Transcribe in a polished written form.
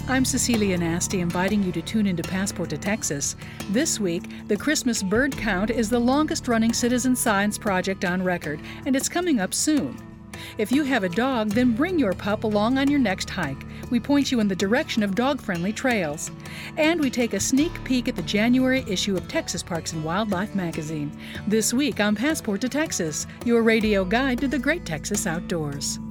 I'm Cecilia Nasty, inviting you to tune into Passport to Texas. This week, the Christmas bird count is the longest-running citizen science project on record, and it's coming up soon. If you have a dog, then bring your pup along on your next hike. We point you in the direction of dog-friendly trails. And we take a sneak peek at the January issue of Texas Parks and Wildlife magazine. This week on Passport to Texas, your radio guide to the great Texas outdoors.